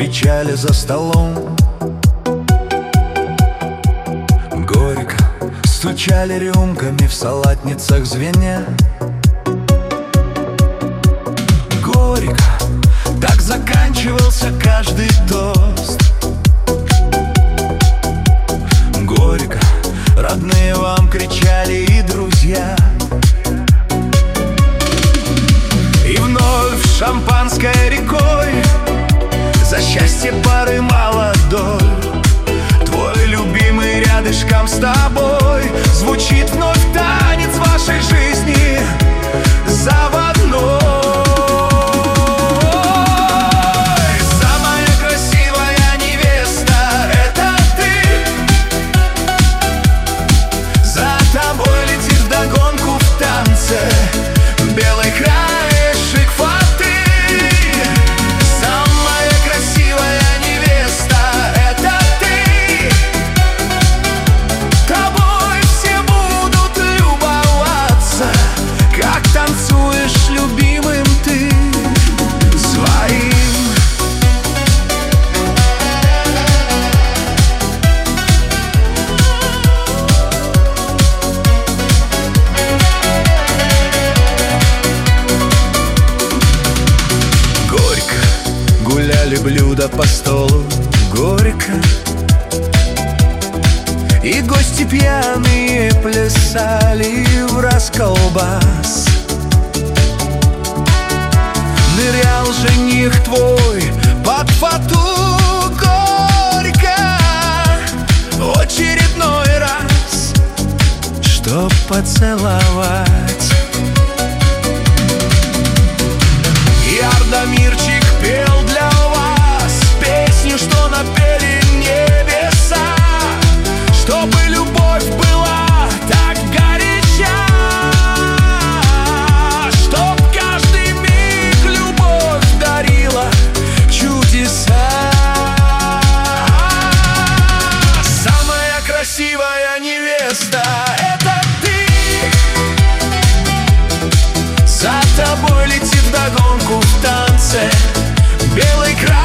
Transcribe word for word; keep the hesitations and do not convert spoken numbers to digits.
кричали за столом. Горько стучали рюмками в салатницах звеня. Горько так заканчивался каждый тост. Горько родные вам кричали и друзья. И вновь шампанское рекой за счастье пары молодой. Твой любимый рядышком с тобой. Звучит вновь танец вашей жизни заводной. Самая красивая невеста — это ты. За тобой летит вдогонку в танце белый краешек фаты. Самая красивая невеста — это ты. Тобой все будут любоваться, как танцуешь любимым ты своим. Гуляли блюда по столу, горько, и гости пьяные плясали в расколбас. Нырял жених твой под фату, горько, в очередной раз, чтоб поцеловать. И Ардамирчик пел для вас песню, что напели небеса, чтобы любовь была так горяча, чтоб каждый миг любовь дарила чудеса. Самая красивая невеста — это ты. За тобой летит вдогонку в танце белый край.